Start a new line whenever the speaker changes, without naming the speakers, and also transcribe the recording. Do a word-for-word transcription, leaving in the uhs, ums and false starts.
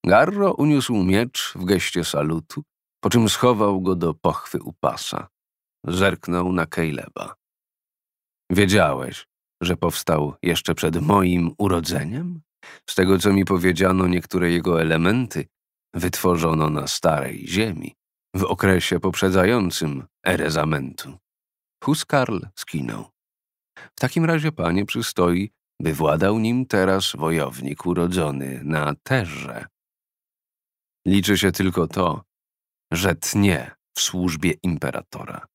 Garro uniósł miecz w geście salutu, po czym schował go do pochwy u pasa. Zerknął na Caleba. Wiedziałeś, że powstał jeszcze przed moim urodzeniem? Z tego, co mi powiedziano, niektóre jego elementy wytworzono na starej ziemi, w okresie poprzedzającym erę zamętu. Huskarl skinął. W takim razie, panie, przystoi, by władał nim teraz wojownik urodzony na Terze. Liczy się tylko to, że tnie w służbie imperatora.